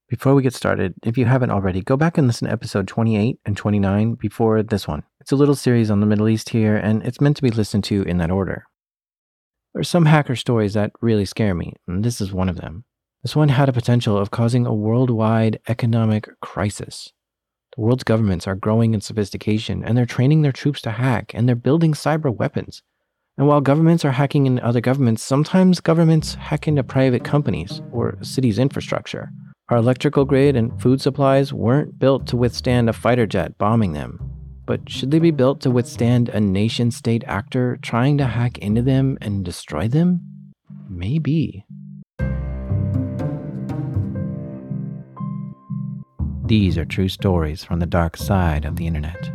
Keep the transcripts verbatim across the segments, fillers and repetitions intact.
Before we get started, if you haven't already, go back and listen to episode twenty-eight and twenty-nine before this one. It's a little series on the Middle East here, and it's meant to be listened to in that order. There are some hacker stories that really scare me, and this is one of them. This one had a potential of causing a worldwide economic crisis. The world's governments are growing in sophistication, and they're training their troops to hack, and they're building cyber weapons. And while governments are hacking into other governments, sometimes governments hack into private companies or cities' infrastructure. Our electrical grid and food supplies weren't built to withstand a fighter jet bombing them. But should they be built to withstand a nation-state actor trying to hack into them and destroy them? Maybe. These are true stories from the dark side of the internet.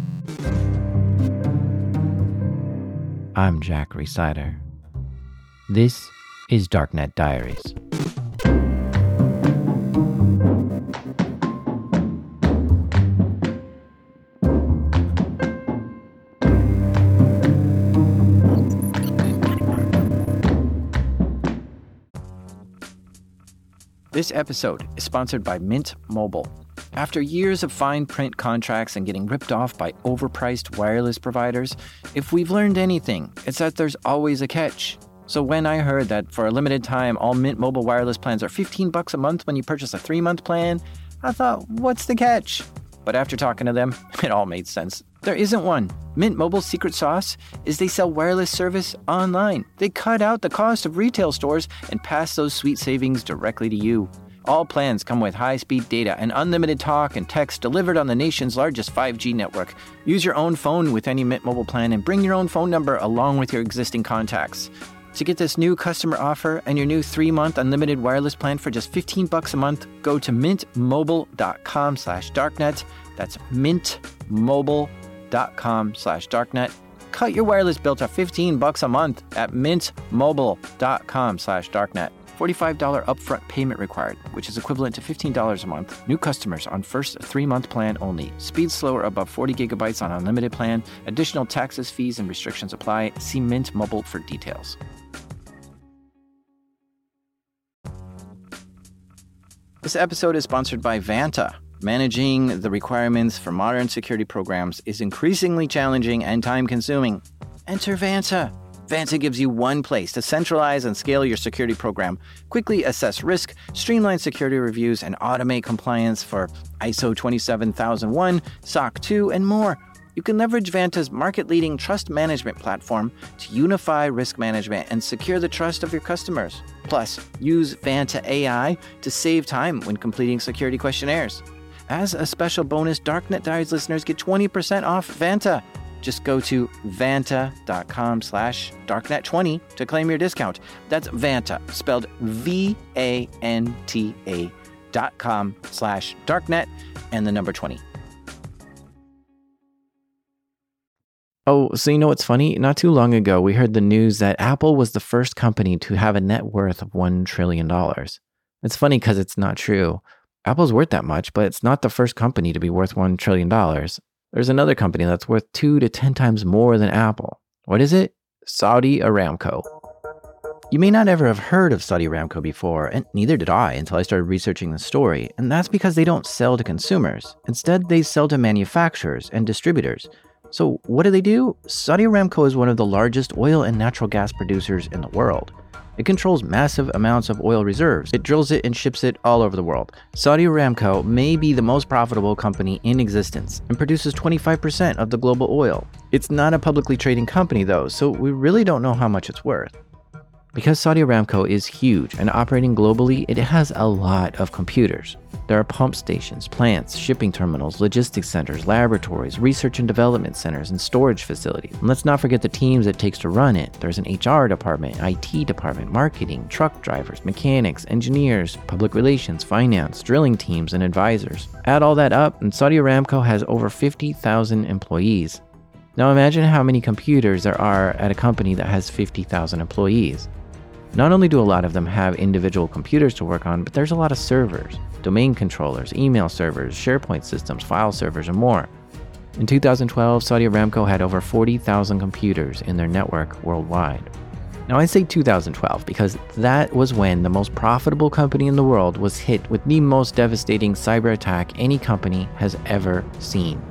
I'm Jack Rhysider. This is Darknet Diaries. This episode is sponsored by Mint Mobile. After years of fine print contracts and getting ripped off by overpriced wireless providers, if we've learned anything, it's that there's always a catch. So when I heard that for a limited time, all Mint Mobile wireless plans are fifteen bucks a month when you purchase a three-month plan, I thought, what's the catch? But after talking to them, it all made sense. There isn't one. Mint Mobile's secret sauce is they sell wireless service online. They cut out the cost of retail stores and pass those sweet savings directly to you. All plans come with high-speed data and unlimited talk and text delivered on the nation's largest five G network. Use your own phone with any Mint Mobile plan and bring your own phone number along with your existing contacts. To get this new customer offer and your new three-month unlimited wireless plan for just fifteen bucks a month, go to mintmobile.com slash darknet. That's mintmobile.com slash darknet. Cut your wireless bill to fifteen bucks a month at mintmobile.com slash darknet. forty-five dollars upfront payment required, which is equivalent to fifteen dollars a month. New customers on first three-month plan only. Speed slower above forty gigabytes on unlimited plan. Additional taxes, fees, and restrictions apply. See Mint Mobile for details. This episode is sponsored by Vanta. Managing the requirements for modern security programs is increasingly challenging and time-consuming. Enter Vanta. Vanta gives you one place to centralize and scale your security program, quickly assess risk, streamline security reviews, and automate compliance for I S O twenty-seven thousand one, S O C two, and more. You can leverage Vanta's market-leading trust management platform to unify risk management and secure the trust of your customers. Plus, use Vanta A I to save time when completing security questionnaires. As a special bonus, Darknet Diaries listeners get twenty percent off Vanta. Just go to vanta.com slash darknet20 to claim your discount. That's Vanta, spelled V A N T A dot com slash darknet and the number twenty. Oh, so you know what's funny? Not too long ago, we heard the news that Apple was the first company to have a net worth of one trillion dollars. It's funny because it's not true. Apple's worth that much, but it's not the first company to be worth one trillion dollars. There's another company that's worth two to ten times more than Apple. What is it? Saudi Aramco. You may not ever have heard of Saudi Aramco before, and neither did I until I started researching the story, and that's because they don't sell to consumers. Instead, they sell to manufacturers and distributors. So what do they do? Saudi Aramco is one of the largest oil and natural gas producers in the world. It controls massive amounts of oil reserves. It drills it and ships it all over the world. Saudi Aramco may be the most profitable company in existence and produces twenty-five percent of the global oil. It's not a publicly trading company though, so we really don't know how much it's worth. Because Saudi Aramco is huge and operating globally, it has a lot of computers. There are pump stations, plants, shipping terminals, logistics centers, laboratories, research and development centers, and storage facilities. And let's not forget the teams it takes to run it. There's an H R department, I T department, marketing, truck drivers, mechanics, engineers, public relations, finance, drilling teams, and advisors. Add all that up, and Saudi Aramco has over fifty thousand employees. Now imagine how many computers there are at a company that has fifty thousand employees. Not only do a lot of them have individual computers to work on, but there's a lot of servers, domain controllers, email servers, SharePoint systems, file servers, and more. In two thousand twelve, Saudi Aramco had over forty thousand computers in their network worldwide. Now I say two thousand twelve because that was when the most profitable company in the world was hit with the most devastating cyber attack any company has ever seen.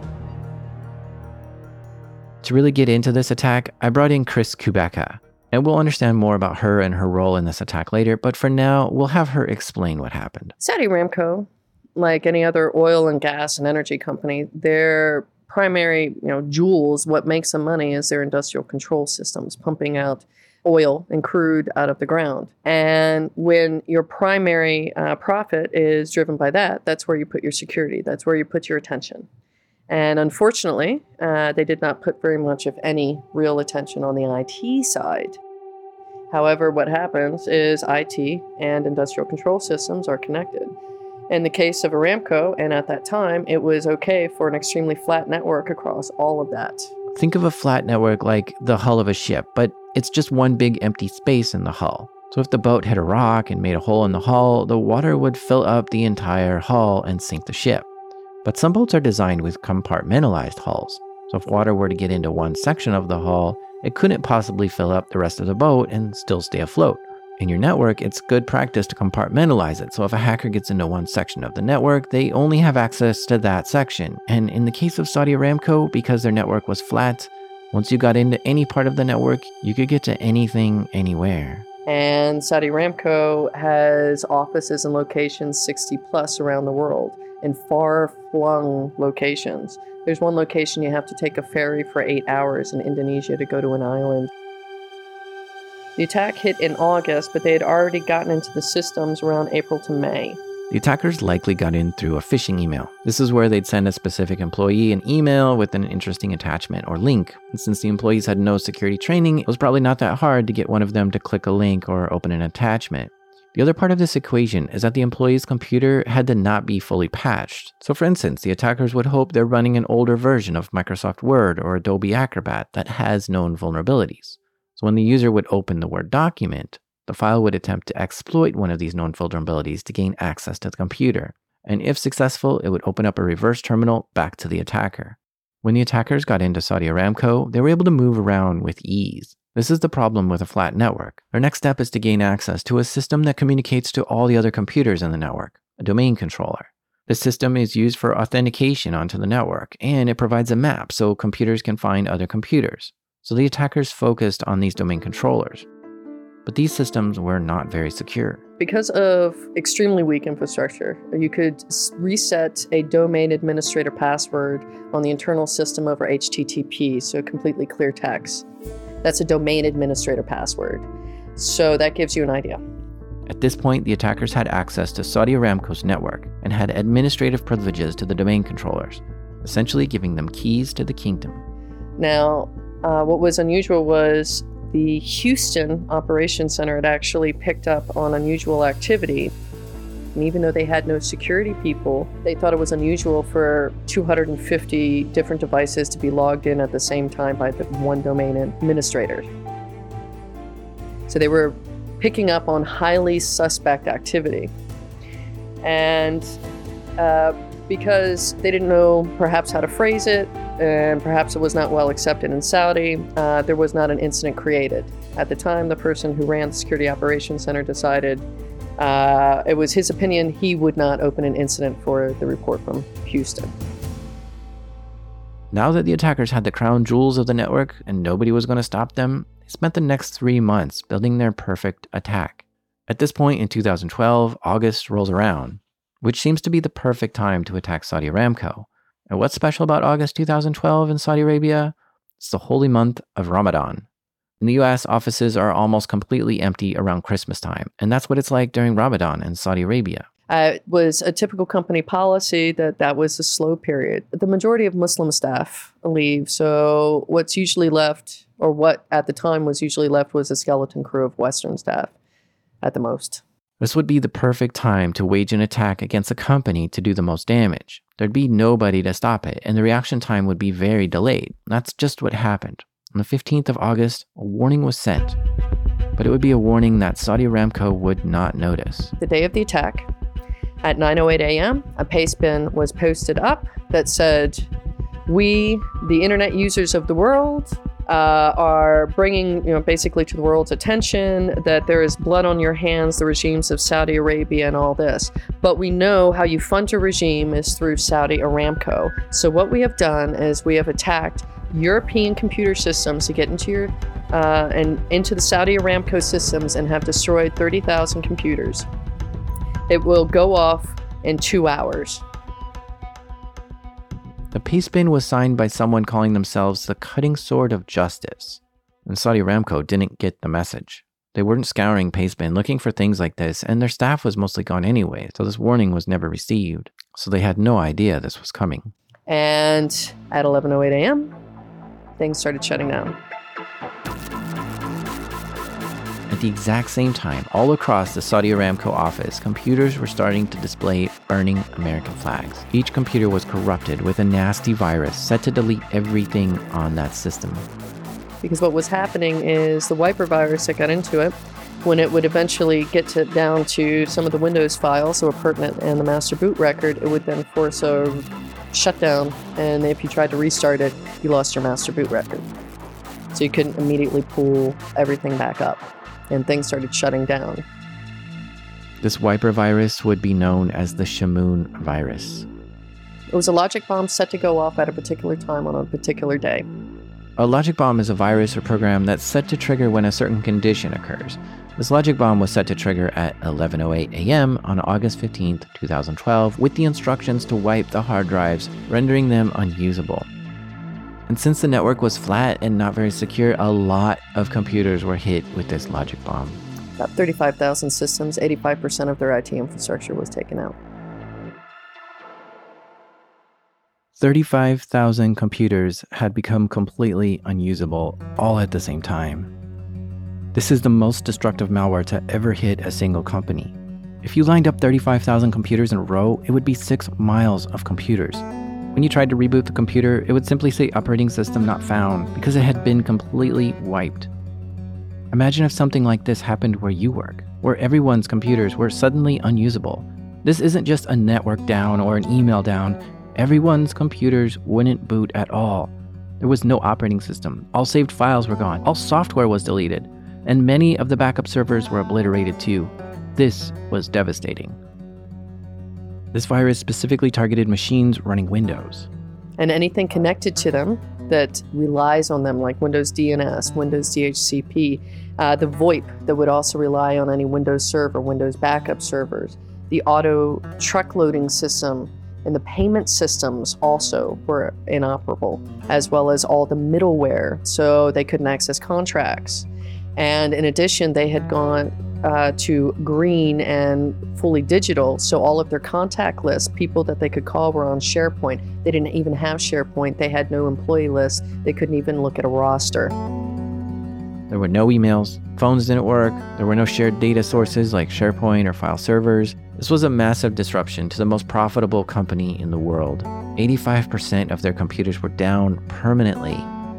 To really get into this attack, I brought in Chris Kubecka, and we'll understand more about her and her role in this attack later, but for now, we'll have her explain what happened. Saudi Aramco, like any other oil and gas and energy company, their primary, you know, jewels, what makes them money is their industrial control systems, pumping out oil and crude out of the ground. And when your primary uh, profit is driven by that, that's where you put your security. That's where you put your attention. And unfortunately, uh, they did not put very much of any real attention on the I T side. However, what happens is I T and industrial control systems are connected. In the case of Aramco, and at that time, it was okay for an extremely flat network across all of that. Think of a flat network like the hull of a ship, but it's just one big empty space in the hull. So if the boat hit a rock and made a hole in the hull, the water would fill up the entire hull and sink the ship. But some boats are designed with compartmentalized hulls. So if water were to get into one section of the hull, it couldn't possibly fill up the rest of the boat and still stay afloat. In your network, it's good practice to compartmentalize it. So if a hacker gets into one section of the network, they only have access to that section. And in the case of Saudi Aramco, because their network was flat, once you got into any part of the network, you could get to anything, anywhere. And Saudi Aramco has offices and locations sixty plus around the world in far-flung locations. There's one location you have to take a ferry for eight hours in Indonesia to go to an island. The attack hit in August, but they had already gotten into the systems around April to May. The attackers likely got in through a phishing email. This is where they'd send a specific employee an email with an interesting attachment or link. And since the employees had no security training, it was probably not that hard to get one of them to click a link or open an attachment. The other part of this equation is that the employee's computer had to not be fully patched. So for instance, the attackers would hope they're running an older version of Microsoft Word or Adobe Acrobat that has known vulnerabilities. So when the user would open the Word document, the file would attempt to exploit one of these known vulnerabilities to gain access to the computer. And if successful, it would open up a reverse terminal back to the attacker. When the attackers got into Saudi Aramco, they were able to move around with ease. This is the problem with a flat network. Their next step is to gain access to a system that communicates to all the other computers in the network, a domain controller. This system is used for authentication onto the network, and it provides a map so computers can find other computers. So the attackers focused on these domain controllers. But these systems were not very secure. Because of extremely weak infrastructure, you could reset a domain administrator password on the internal system over H T T P, so completely clear text. That's a domain administrator password. So that gives you an idea. At this point, the attackers had access to Saudi Aramco's network and had administrative privileges to the domain controllers, essentially giving them keys to the kingdom. Now, uh, what was unusual was the Houston Operations Center had actually picked up on unusual activity. And even though they had no security people, they thought it was unusual for two hundred fifty different devices to be logged in at the same time by the one domain administrator. So they were picking up on highly suspect activity. And uh, because they didn't know perhaps how to phrase it, and perhaps it was not well accepted in Saudi, uh, there was not an incident created. At the time, the person who ran the Security Operations Center decided uh, it was his opinion he would not open an incident for the report from Houston. Now that the attackers had the crown jewels of the network and nobody was going to stop them, they spent the next three months building their perfect attack. At this point in two thousand twelve, August rolls around, which seems to be the perfect time to attack Saudi Aramco. And what's special about August two thousand twelve in Saudi Arabia? It's the holy month of Ramadan. In the U S, offices are almost completely empty around Christmas time, and that's what it's like during Ramadan in Saudi Arabia. Uh, it was a typical company policy that that was a slow period. The majority of Muslim staff leave, so what's usually left, or what at the time was usually left, was a skeleton crew of Western staff at the most. This would be the perfect time to wage an attack against a company to do the most damage. There'd be nobody to stop it, and the reaction time would be very delayed. That's just what happened. On the fifteenth of August, a warning was sent, but it would be a warning that Saudi Aramco would not notice. The day of the attack, at nine oh eight a.m., a pastebin was posted up that said, "We, the internet users of the world, uh, are bringing, you know, basically to the world's attention that there is blood on your hands, the regimes of Saudi Arabia and all this. But we know how you fund a regime is through Saudi Aramco. So what we have done is we have attacked European computer systems to get into your uh, and into the Saudi Aramco systems and have destroyed thirty thousand computers. It will go off in two hours. The peace bin was signed by someone calling themselves the Cutting Sword of Justice. And Saudi Aramco didn't get the message. They weren't scouring Pastebin looking for things like this, and their staff was mostly gone anyway, so this warning was never received. So they had no idea this was coming. And at eleven oh eight a.m., things started shutting down. At the exact same time, all across the Saudi Aramco office, computers were starting to display burning American flags. Each computer was corrupted with a nasty virus set to delete everything on that system. Because what was happening is the wiper virus that got into it, when it would eventually get to down to some of the Windows files that were pertinent and the master boot record, it would then force a shutdown, and if you tried to restart it, you lost your master boot record. So you couldn't immediately pull everything back up, and things started shutting down. This wiper virus would be known as the Shamoon virus. It was a logic bomb set to go off at a particular time on a particular day. A logic bomb is a virus or program that's set to trigger when a certain condition occurs. This logic bomb was set to trigger at eleven oh eight a.m. on August fifteenth, twenty twelve, with the instructions to wipe the hard drives, rendering them unusable. And since the network was flat and not very secure, a lot of computers were hit with this logic bomb. About thirty-five thousand systems, eighty-five percent of their I T infrastructure was taken out. thirty-five thousand computers had become completely unusable, all at the same time. This is the most destructive malware to ever hit a single company. If you lined up thirty-five thousand computers in a row, it would be six miles of computers. When you tried to reboot the computer, it would simply say operating system not found because it had been completely wiped. Imagine if something like this happened where you work, where everyone's computers were suddenly unusable. This isn't just a network down or an email down. Everyone's computers wouldn't boot at all. There was no operating system. All saved files were gone. All software was deleted. And many of the backup servers were obliterated too. This was devastating. This virus specifically targeted machines running Windows. And anything connected to them that relies on them, like Windows D N S, Windows D H C P, uh, the VoIP that would also rely on any Windows server, Windows backup servers, the auto truck loading system, and the payment systems also were inoperable, as well as all the middleware, so they couldn't access contracts. And in addition, they had gone uh, to green and fully digital, so all of their contact lists, people that they could call, were on SharePoint. They didn't even have SharePoint. They had no employee list. They couldn't even look at a roster. There were no emails, phones didn't work, there were no shared data sources like SharePoint or file servers. This was a massive disruption to the most profitable company in the world. eighty-five percent of their computers were down permanently.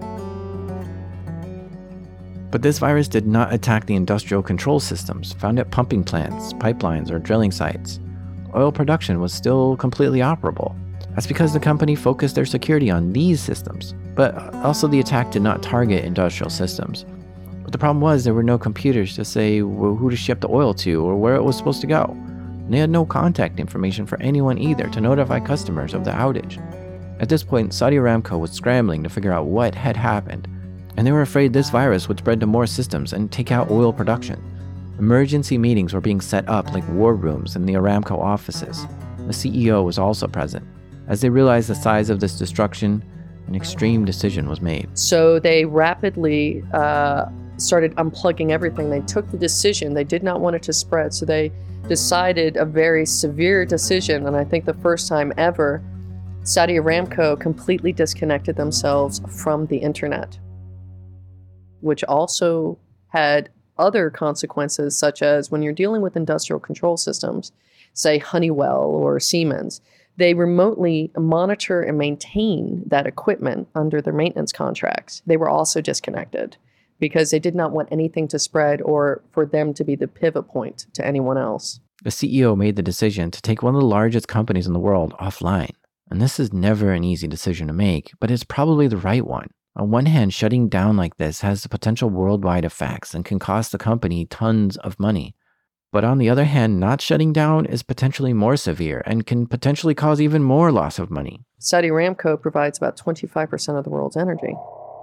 But this virus did not attack the industrial control systems found at pumping plants, pipelines, or drilling sites. Oil production was still completely operable. That's because the company focused their security on these systems, but also the attack did not target industrial systems. But the problem was there were no computers to say who to ship the oil to or where it was supposed to go. And they had no contact information for anyone either to notify customers of the outage. At this point, Saudi Aramco was scrambling to figure out what had happened, and they were afraid this virus would spread to more systems and take out oil production. Emergency meetings were being set up like war rooms in the Aramco offices. The C E O was also present. As they realized the size of this destruction, an extreme decision was made. So they rapidly uh, started unplugging everything. They took the decision. They did not want it to spread, so they decided a very severe decision, and I think the first time ever, Saudi Aramco completely disconnected themselves from the internet, which also had other consequences, such as when you're dealing with industrial control systems, say Honeywell or Siemens, they remotely monitor and maintain that equipment under their maintenance contracts. They were also disconnected because they did not want anything to spread or for them to be the pivot point to anyone else. The C E O made the decision to take one of the largest companies in the world offline. And this is never an easy decision to make, but it's probably the right one. On one hand, shutting down like this has the potential worldwide effects and can cost the company tons of money. But on the other hand, not shutting down is potentially more severe and can potentially cause even more loss of money. Saudi Aramco provides about twenty-five percent of the world's energy.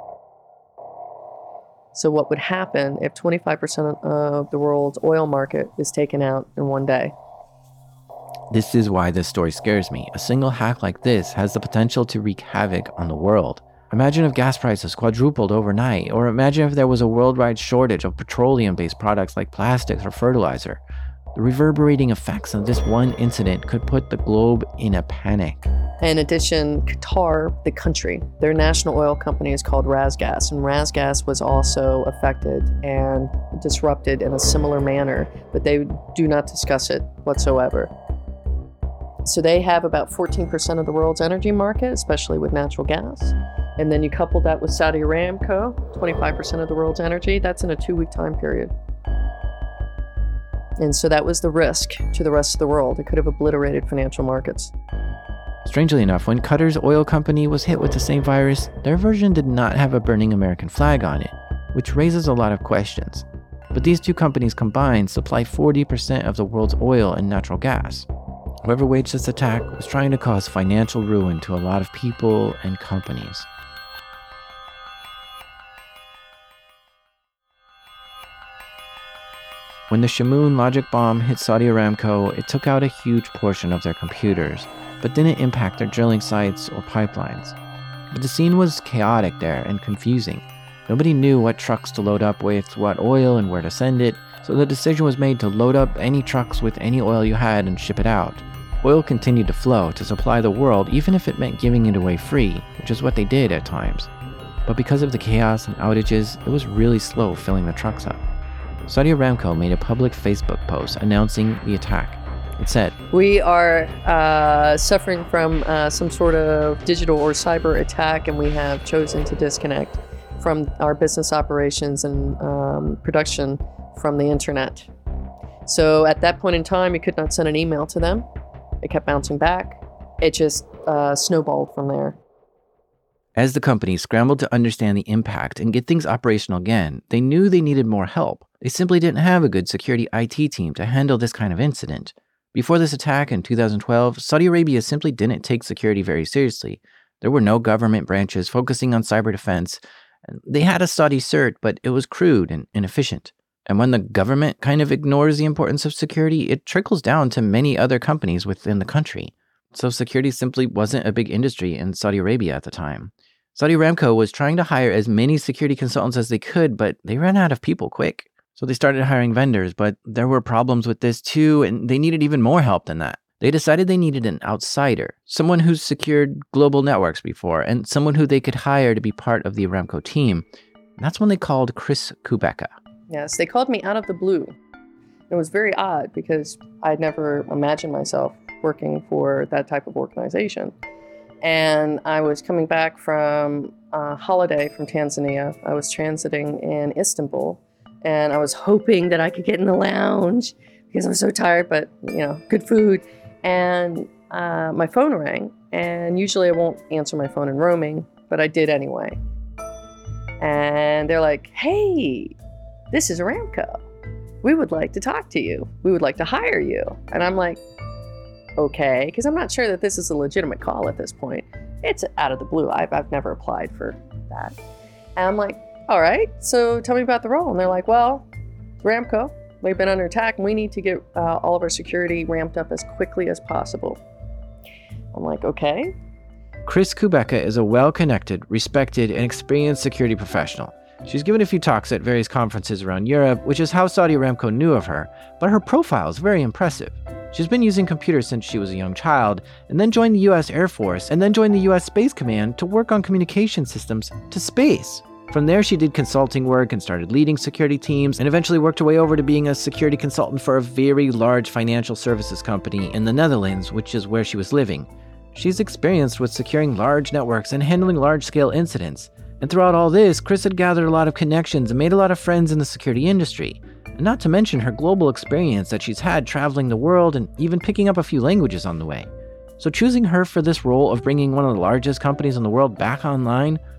So what would happen if twenty-five percent of the world's oil market is taken out in one day? This is why this story scares me. A single hack like this has the potential to wreak havoc on the world. Imagine if gas prices quadrupled overnight, or imagine if there was a worldwide shortage of petroleum-based products like plastics or fertilizer. The reverberating effects of this one incident could put the globe in a panic. In addition, Qatar, the country, their national oil company is called RasGas, and RasGas was also affected and disrupted in a similar manner, but they do not discuss it whatsoever. So they have about fourteen percent of the world's energy market, especially with natural gas. And then you couple that with Saudi Aramco, twenty-five percent of the world's energy, that's in a two-week time period. And so that was the risk to the rest of the world. It could have obliterated financial markets. Strangely enough, when Qatar's oil company was hit with the same virus, their version did not have a burning American flag on it, which raises a lot of questions. But these two companies combined supply forty percent of the world's oil and natural gas. Whoever waged this attack was trying to cause financial ruin to a lot of people and companies. When the Shamoon logic bomb hit Saudi Aramco, it took out a huge portion of their computers, but didn't impact their drilling sites or pipelines. But the scene was chaotic there and confusing. Nobody knew what trucks to load up with what oil and where to send it, so the decision was made to load up any trucks with any oil you had and ship it out. Oil continued to flow to supply the world, even if it meant giving it away free, which is what they did at times. But because of the chaos and outages, it was really slow filling the trucks up. Saudi Aramco made a public Facebook post announcing the attack. It said, "We are uh, suffering from uh, some sort of digital or cyber attack, and we have chosen to disconnect from our business operations and um, production from the internet." So at that point in time, you could not send an email to them. It kept bouncing back. It just uh, snowballed from there. As the company scrambled to understand the impact and get things operational again, they knew they needed more help. They simply didn't have a good security I T team to handle this kind of incident. Before this attack in two thousand twelve, Saudi Arabia simply didn't take security very seriously. There were no government branches focusing on cyber defense. They had a Saudi cert, but it was crude and inefficient. And when the government kind of ignores the importance of security, it trickles down to many other companies within the country. So security simply wasn't a big industry in Saudi Arabia at the time. Saudi Aramco was trying to hire as many security consultants as they could, but they ran out of people quick. So they started hiring vendors, but there were problems with this too, and they needed even more help than that. They decided they needed an outsider, someone who's secured global networks before, and someone who they could hire to be part of the Aramco team. And that's when they called Chris Kubecka. Yes, they called me out of the blue. It was very odd because I'd never imagined myself working for that type of organization. And I was coming back from a holiday from Tanzania. I was transiting in Istanbul, and I was hoping that I could get in the lounge because I was so tired, but, you know, good food. And uh, my phone rang, and usually I won't answer my phone in roaming, but I did anyway. And they're like, "Hey, this is Aramco. We would like to talk to you. We would like to hire you." And I'm like, okay, because I'm not sure that this is a legitimate call at this point. It's out of the blue. I've, I've never applied for that. And I'm like, all right, so tell me about the role. And they're like, well, Aramco, we've been under attack, and we need to get uh, all of our security ramped up as quickly as possible. I'm like, okay. Chris Kubecka is a well-connected, respected, and experienced security professional. She's given a few talks at various conferences around Europe, which is how Saudi Aramco knew of her, but her profile is very impressive. She's been using computers since she was a young child, and then joined the U S Air Force, and then joined the U S Space Command to work on communication systems to space. From there, she did consulting work and started leading security teams, and eventually worked her way over to being a security consultant for a very large financial services company in the Netherlands, which is where she was living. She's experienced with securing large networks and handling large-scale incidents. And throughout all this, Chris had gathered a lot of connections and made a lot of friends in the security industry. And not to mention her global experience that she's had traveling the world and even picking up a few languages on the way. So choosing her for this role of bringing one of the largest companies in the world back online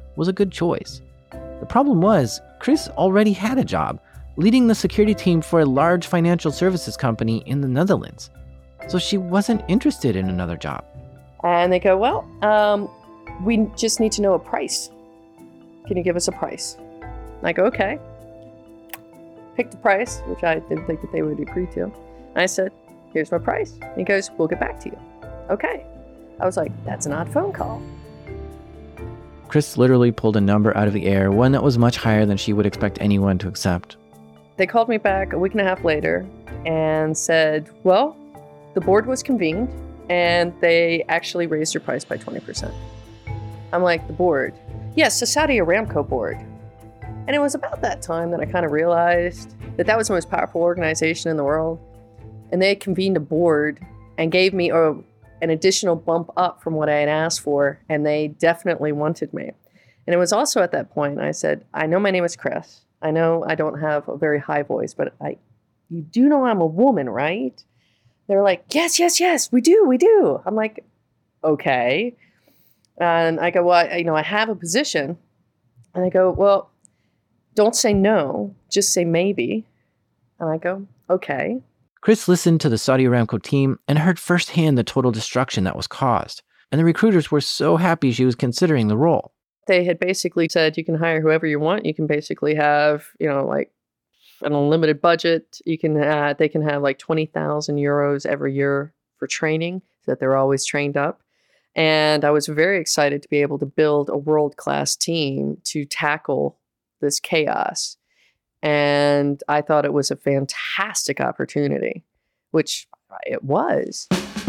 was a good choice. The problem was, Chris already had a job, leading the security team for a large financial services company in the Netherlands. So she wasn't interested in another job. And they go, well, um, we just need to know a price. Can you give us a price? And I go, okay. Pick the price, which I didn't think that they would agree to. And I said, here's my price. And he goes, we'll get back to you. Okay. I was like, that's an odd phone call. Chris literally pulled a number out of the air, one that was much higher than she would expect anyone to accept. They called me back a week and a half later and said, well, the board was convened and they actually raised your price by twenty percent. I'm like, the board? Yes, the Saudi Aramco board. And it was about that time that I kind of realized that that was the most powerful organization in the world. And they convened a board and gave me a, an additional bump up from what I had asked for. And they definitely wanted me. And it was also at that point I said, I know my name is Chris. I know I don't have a very high voice, but I, you do know I'm a woman, right? They're like, yes, yes, yes, we do, we do. I'm like, okay. And I go, well, I, you know, I have a position. And I go, well, don't say no, just say maybe. And I go, okay. Chris listened to the Saudi Aramco team and heard firsthand the total destruction that was caused. And the recruiters were so happy she was considering the role. They had basically said, you can hire whoever you want. You can basically have, you know, like an unlimited budget. You can, uh, they can have like twenty thousand euros every year for training so that they're always trained up. And I was very excited to be able to build a world-class team to tackle this chaos. And I thought it was a fantastic opportunity, which it was.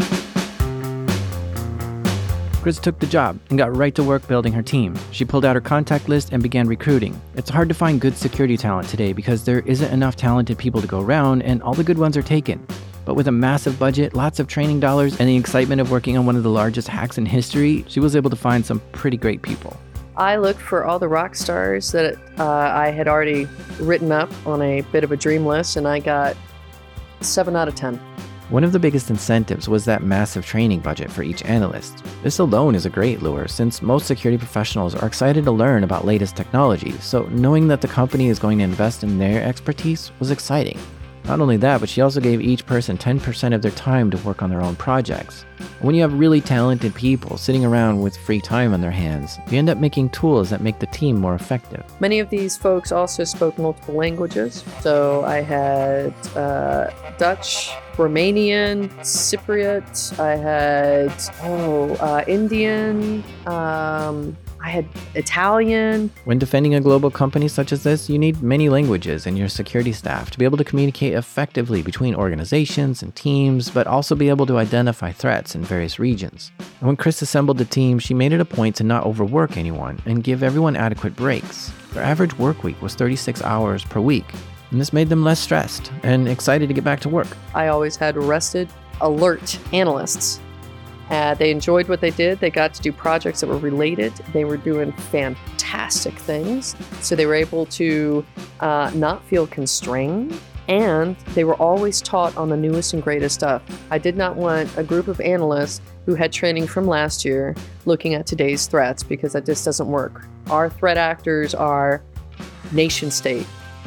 Chris took the job and got right to work building her team. She pulled out her contact list and began recruiting. It's hard to find good security talent today because there isn't enough talented people to go around and all the good ones are taken. But with a massive budget, lots of training dollars, and the excitement of working on one of the largest hacks in history, she was able to find some pretty great people. I looked for all the rock stars that uh, I had already written up on a bit of a dream list, and I got seven out of ten. One of the biggest incentives was that massive training budget for each analyst. This alone is a great lure since most security professionals are excited to learn about latest technology, so knowing that the company is going to invest in their expertise was exciting. Not only that, but she also gave each person ten percent of their time to work on their own projects. When you have really talented people sitting around with free time on their hands, you end up making tools that make the team more effective. Many of these folks also spoke multiple languages. So I had uh, Dutch, Romanian, Cypriot, I had oh uh, Indian, um, I had Italian. When defending a global company such as this, you need many languages in your security staff to be able to communicate effectively between organizations and teams, but also be able to identify threats in various regions. And when Chris assembled the team, she made it a point to not overwork anyone and give everyone adequate breaks. Their average work week was thirty-six hours per week, and this made them less stressed and excited to get back to work. I always had rested, alert analysts. Uh, they enjoyed what they did. They got to do projects that were related. They were doing fantastic things. So they were able to uh, not feel constrained. And they were always taught on the newest and greatest stuff. I did not want a group of analysts who had training from last year looking at today's threats, because that just doesn't work. Our threat actors are nation state,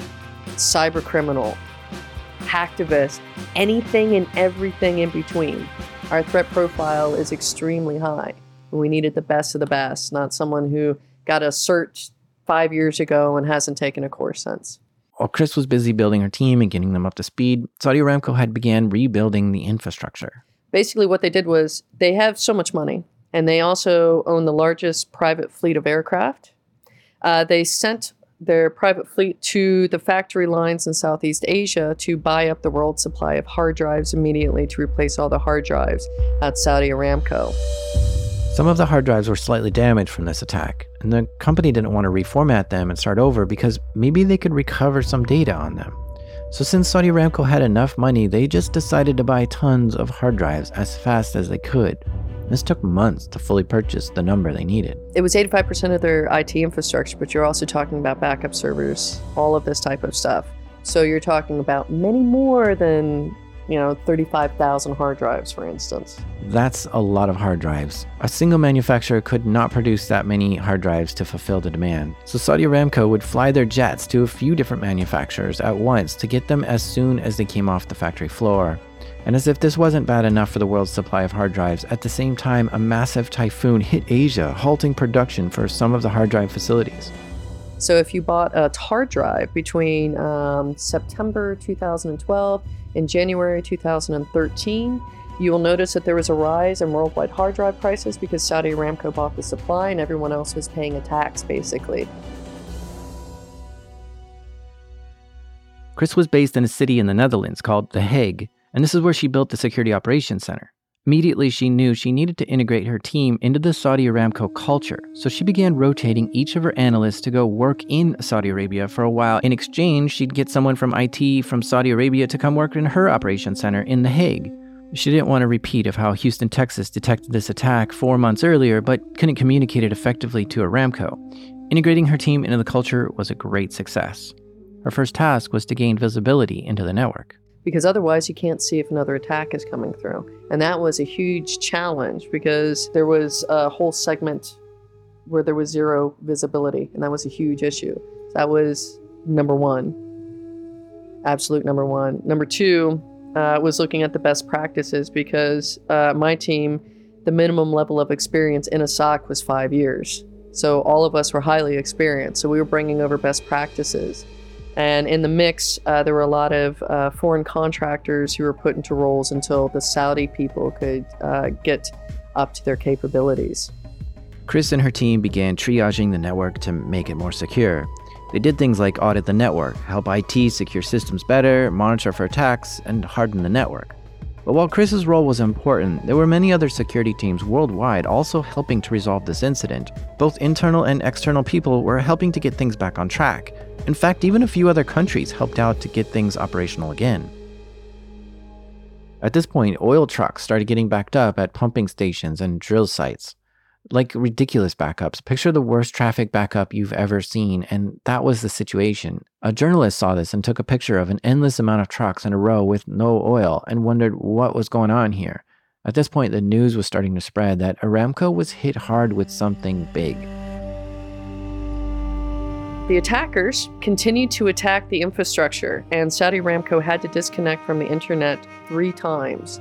cyber criminal, hacktivist, anything and everything in between. Our threat profile is extremely high. We needed the best of the best, not someone who got a cert five years ago and hasn't taken a course since. While Chris was busy building her team and getting them up to speed, Saudi Aramco had began rebuilding the infrastructure. Basically what they did was they have so much money, and they also own the largest private fleet of aircraft. Uh, they sent their private fleet to the factory lines in Southeast Asia to buy up the world's supply of hard drives immediately to replace all the hard drives at Saudi Aramco. Some of the hard drives were slightly damaged from this attack, and the company didn't want to reformat them and start over because maybe they could recover some data on them. So since Saudi Aramco had enough money, they just decided to buy tons of hard drives as fast as they could. This took months to fully purchase the number they needed. It was eighty-five percent of their I T infrastructure, but you're also talking about backup servers, all of this type of stuff. So you're talking about many more than you know, thirty-five thousand hard drives, for instance. That's a lot of hard drives. A single manufacturer could not produce that many hard drives to fulfill the demand. So Saudi Aramco would fly their jets to a few different manufacturers at once to get them as soon as they came off the factory floor. And as if this wasn't bad enough for the world's supply of hard drives, at the same time, a massive typhoon hit Asia, halting production for some of the hard drive facilities. So if you bought a hard drive between um, September two thousand twelve and January two thousand thirteen, you will notice that there was a rise in worldwide hard drive prices because Saudi Aramco bought the supply and everyone else was paying a tax, basically. Chris was based in a city in the Netherlands called The Hague, and this is where she built the Security Operations Center. Immediately, she knew she needed to integrate her team into the Saudi Aramco culture, so she began rotating each of her analysts to go work in Saudi Arabia for a while. In exchange, she'd get someone from I T from Saudi Arabia to come work in her operations center in The Hague. She didn't want a repeat of how Houston, Texas detected this attack four months earlier, but couldn't communicate it effectively to Aramco. Integrating her team into the culture was a great success. Her first task was to gain visibility into the network. Because otherwise you can't see if another attack is coming through. And that was a huge challenge because there was a whole segment where there was zero visibility, and that was a huge issue. That was number one, absolute number one. Number two uh, was looking at the best practices because uh, my team, the minimum level of experience in a S O C was five years. So all of us were highly experienced, so we were bringing over best practices. And in the mix, uh, there were a lot of uh, foreign contractors who were put into roles until the Saudi people could uh, get up to their capabilities. Chris and her team began triaging the network to make it more secure. They did things like audit the network, help I T secure systems better, monitor for attacks, and harden the network. But while Chris's role was important, there were many other security teams worldwide also helping to resolve this incident. Both internal and external people were helping to get things back on track. In fact, even a few other countries helped out to get things operational again. At this point, oil trucks started getting backed up at pumping stations and drill sites. Like ridiculous backups. Picture the worst traffic backup you've ever seen, and that was the situation. A journalist saw this and took a picture of an endless amount of trucks in a row with no oil and wondered what was going on here. At this point, the news was starting to spread that Aramco was hit hard with something big. The attackers continued to attack the infrastructure, and Saudi Aramco had to disconnect from the internet three times.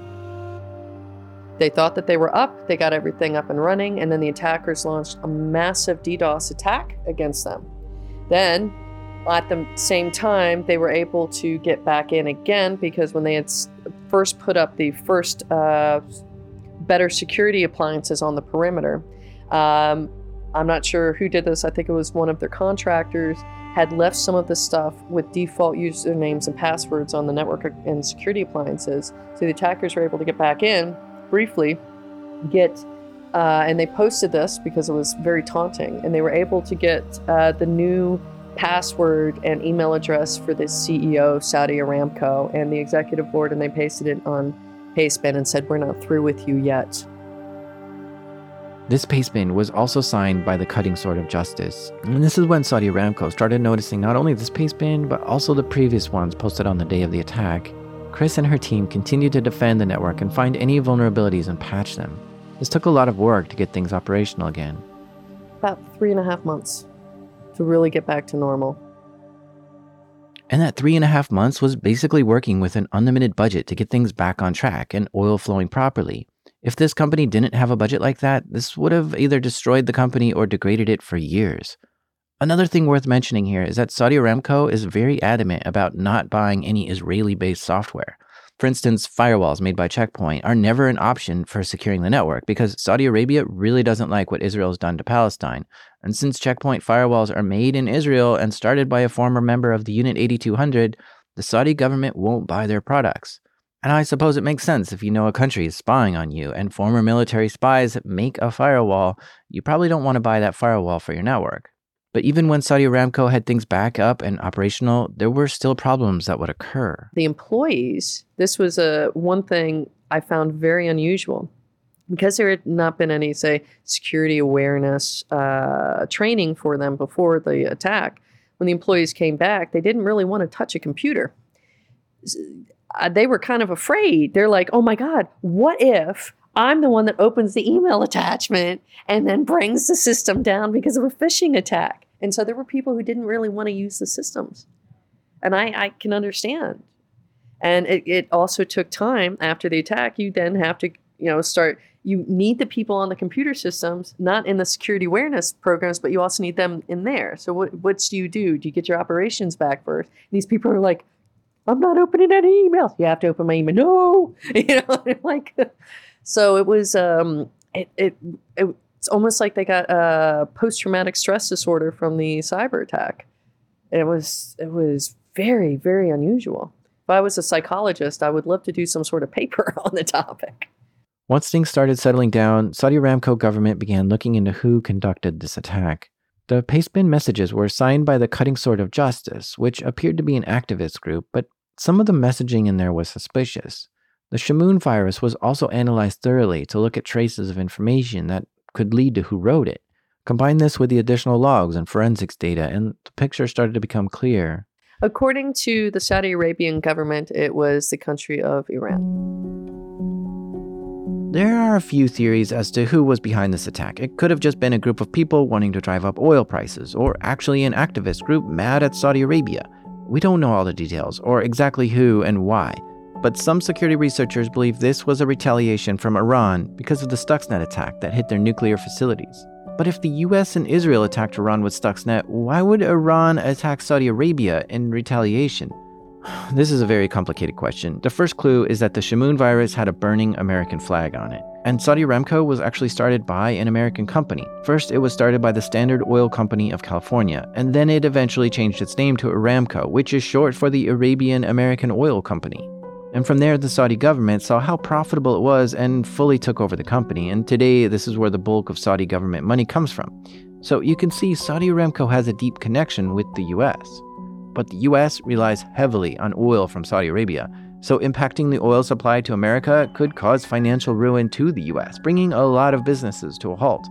They thought that they were up, they got everything up and running, and then the attackers launched a massive DDoS attack against them. Then, at the same time, they were able to get back in again because when they had first put up the first uh, better security appliances on the perimeter, um, I'm not sure who did this. I think it was one of their contractors had left some of the stuff with default usernames and passwords on the network and security appliances. So the attackers were able to get back in briefly, get, uh, and they posted this because it was very taunting, and they were able to get uh, the new password and email address for the C E O of Saudi Aramco and the executive board, and they pasted it on Pastebin and said, "We're not through with you yet." This pastebin was also signed by the Cutting Sword of Justice. And this is when Saudi Aramco started noticing not only this pastebin, but also the previous ones posted on the day of the attack. Chris and her team continued to defend the network and find any vulnerabilities and patch them. This took a lot of work to get things operational again. About three and a half months to really get back to normal. And that three and a half months was basically working with an unlimited budget to get things back on track and oil flowing properly. If this company didn't have a budget like that, this would have either destroyed the company or degraded it for years. Another thing worth mentioning here is that Saudi Aramco is very adamant about not buying any Israeli-based software. For instance, firewalls made by Check Point are never an option for securing the network because Saudi Arabia really doesn't like what Israel's done to Palestine. And since Check Point firewalls are made in Israel and started by a former member of the Unit eighty-two hundred, the Saudi government won't buy their products. And I suppose it makes sense if you know a country is spying on you and former military spies make a firewall, you probably don't want to buy that firewall for your network. But even when Saudi Aramco had things back up and operational, there were still problems that would occur. The employees, this was a one thing I found very unusual. Because there had not been any, say, security awareness uh, training for them before the attack, when the employees came back, they didn't really want to touch a computer. uh, they were kind of afraid. They're like, oh my God, what if I'm the one that opens the email attachment and then brings the system down because of a phishing attack? And so there were people who didn't really want to use the systems. And I, I can understand. And it, it also took time after the attack. You then have to, you know, start, you need the people on the computer systems, not in the security awareness programs, but you also need them in there. So what, what do you do? Do you get your operations back first? And these people are like, I'm not opening any emails. You have to open my email. No, you know, like, so it was, um, it, it, it it's almost like they got a post-traumatic stress disorder from the cyber attack. And it was, it was very, very unusual. If I was a psychologist, I would love to do some sort of paper on the topic. Once things started settling down, Saudi Aramco government began looking into who conducted this attack. The pastebin messages were signed by the Cutting Sword of Justice, which appeared to be an activist group, but some of the messaging in there was suspicious. The Shamoon virus was also analyzed thoroughly to look at traces of information that could lead to who wrote it. Combine this with the additional logs and forensics data, and the picture started to become clear. According to the Saudi Arabian government, it was the country of Iran. There are a few theories as to who was behind this attack. It could have just been a group of people wanting to drive up oil prices, or actually an activist group mad at Saudi Arabia. We don't know all the details, or exactly who and why, but some security researchers believe this was a retaliation from Iran because of the Stuxnet attack that hit their nuclear facilities. But if the U S and Israel attacked Iran with Stuxnet, why would Iran attack Saudi Arabia in retaliation? This is a very complicated question. The first clue is that the Shamoon virus had a burning American flag on it. And Saudi Aramco was actually started by an American company. First, it was started by the Standard Oil Company of California, and then it eventually changed its name to Aramco, which is short for the Arabian American Oil Company. And from there, the Saudi government saw how profitable it was and fully took over the company. And today, this is where the bulk of Saudi government money comes from. So you can see Saudi Aramco has a deep connection with the U S. But the U S relies heavily on oil from Saudi Arabia, so impacting the oil supply to America could cause financial ruin to the U S, bringing a lot of businesses to a halt.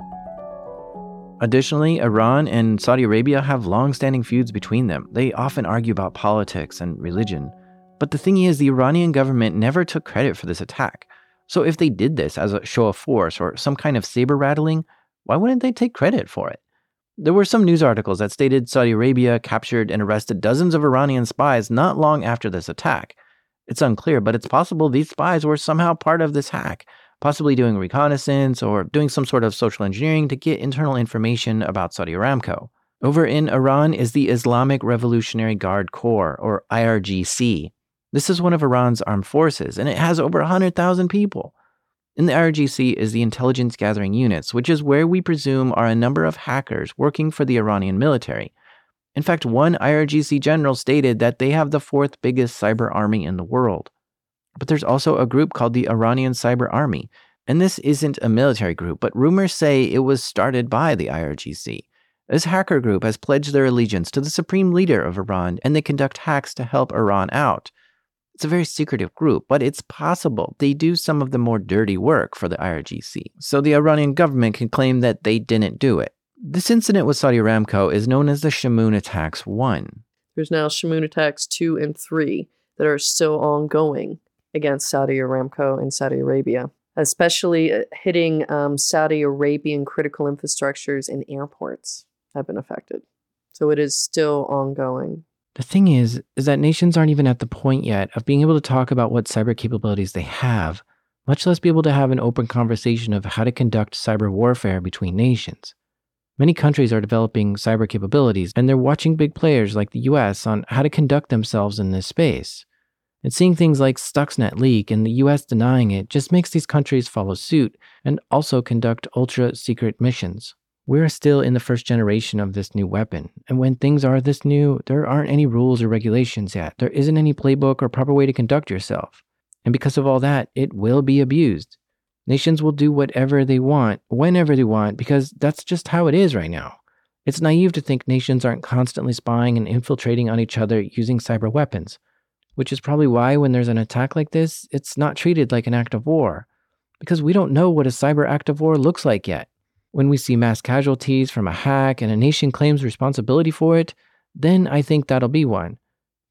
Additionally, Iran and Saudi Arabia have long-standing feuds between them. They often argue about politics and religion. But the thing is, the Iranian government never took credit for this attack. So if they did this as a show of force or some kind of saber rattling, why wouldn't they take credit for it? There were some news articles that stated Saudi Arabia captured and arrested dozens of Iranian spies not long after this attack. It's unclear, but it's possible these spies were somehow part of this hack, possibly doing reconnaissance or doing some sort of social engineering to get internal information about Saudi Aramco. Over in Iran is the Islamic Revolutionary Guard Corps, or I R G C. This is one of Iran's armed forces, and it has over one hundred thousand people. In the I R G C is the intelligence gathering units, which is where we presume are a number of hackers working for the Iranian military. In fact, one I R G C general stated that they have the fourth biggest cyber army in the world. But there's also a group called the Iranian Cyber Army, and this isn't a military group, but rumors say it was started by the I R G C. This hacker group has pledged their allegiance to the supreme leader of Iran, and they conduct hacks to help Iran out. It's a very secretive group, but it's possible they do some of the more dirty work for the I R G C, so the Iranian government can claim that they didn't do it. This incident with Saudi Aramco is known as the Shamoon Attacks one. There's now Shamoon Attacks two and three that are still ongoing against Saudi Aramco and Saudi Arabia, especially hitting um, Saudi Arabian critical infrastructures and airports have been affected. So it is still ongoing. The thing is, is that nations aren't even at the point yet of being able to talk about what cyber capabilities they have, much less be able to have an open conversation of how to conduct cyber warfare between nations. Many countries are developing cyber capabilities, and they're watching big players like the U S on how to conduct themselves in this space. And seeing things like Stuxnet leak and the U S denying it just makes these countries follow suit and also conduct ultra-secret missions. We're still in the first generation of this new weapon, and when things are this new, there aren't any rules or regulations yet. There isn't any playbook or proper way to conduct yourself. And because of all that, it will be abused. Nations will do whatever they want, whenever they want, because that's just how it is right now. It's naive to think nations aren't constantly spying and infiltrating on each other using cyber weapons, which is probably why when there's an attack like this, it's not treated like an act of war, because we don't know what a cyber act of war looks like yet. When we see mass casualties from a hack and a nation claims responsibility for it, then I think that'll be one.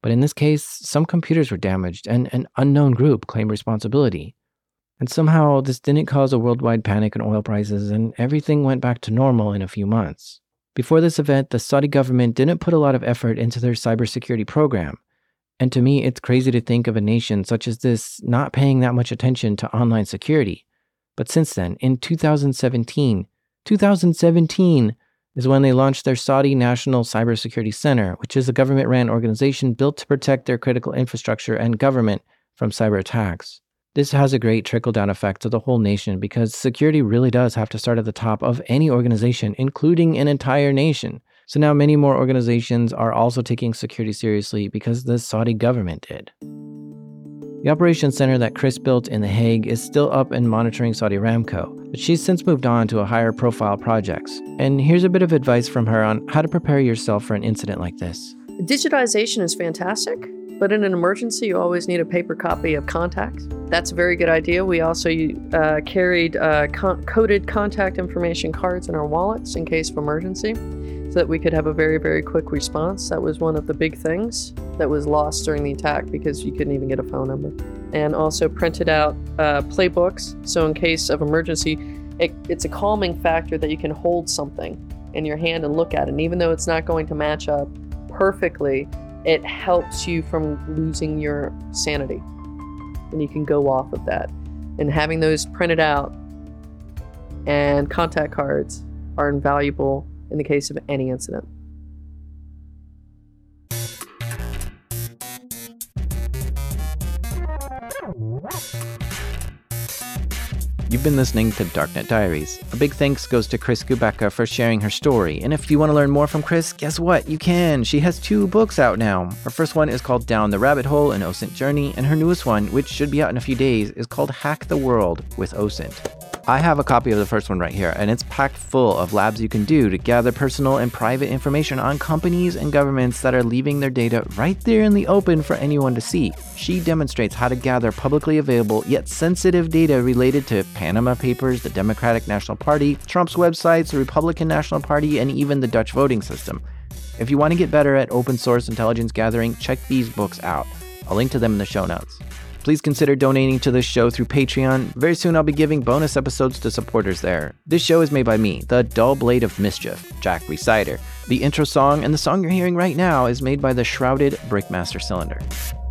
But in this case, some computers were damaged and an unknown group claimed responsibility. And somehow this didn't cause a worldwide panic in oil prices and everything went back to normal in a few months. Before this event, the Saudi government didn't put a lot of effort into their cybersecurity program. And to me, it's crazy to think of a nation such as this not paying that much attention to online security. But since then, in two thousand seventeen, two thousand seventeen is when they launched their Saudi National Cybersecurity Center, which is a government-ran organization built to protect their critical infrastructure and government from cyber attacks. This has a great trickle-down effect to the whole nation because security really does have to start at the top of any organization, including an entire nation. So now many more organizations are also taking security seriously because the Saudi government did. The operations center that Chris built in The Hague is still up and monitoring Saudi Aramco, but she's since moved on to a higher profile projects. And here's a bit of advice from her on how to prepare yourself for an incident like this. Digitization is fantastic, but in an emergency, you always need a paper copy of contacts. That's a very good idea. We also uh, carried uh, con- coded contact information cards in our wallets in case of emergency, so that we could have a very, very quick response. That was one of the big things that was lost during the attack because you couldn't even get a phone number. And also printed out uh, playbooks, so in case of emergency, it, it's a calming factor that you can hold something in your hand and look at it. And even though it's not going to match up perfectly, it helps you from losing your sanity. And you can go off of that. And having those printed out and contact cards are invaluable in the case of any incident. You've been listening to Darknet Diaries. A big thanks goes to Chris Kubecka for sharing her story. And if you want to learn more from Chris, guess what? You can. She has two books out now. Her first one is called Down the Rabbit Hole, an OSINT Journey, and her newest one, which should be out in a few days, is called Hack the World with OSINT. I have a copy of the first one right here, and it's packed full of labs you can do to gather personal and private information on companies and governments that are leaving their data right there in the open for anyone to see. She demonstrates how to gather publicly available yet sensitive data related to Panama Papers, the Democratic National Party, Trump's websites, the Republican National Party, and even the Dutch voting system. If you want to get better at open source intelligence gathering, check these books out. I'll link to them in the show notes. Please consider donating to this show through Patreon. Very soon I'll be giving bonus episodes to supporters there. This show is made by me, the Dull Blade of Mischief, Jack Resider. The intro song and the song you're hearing right now is made by the Shrouded Brickmaster Cylinder.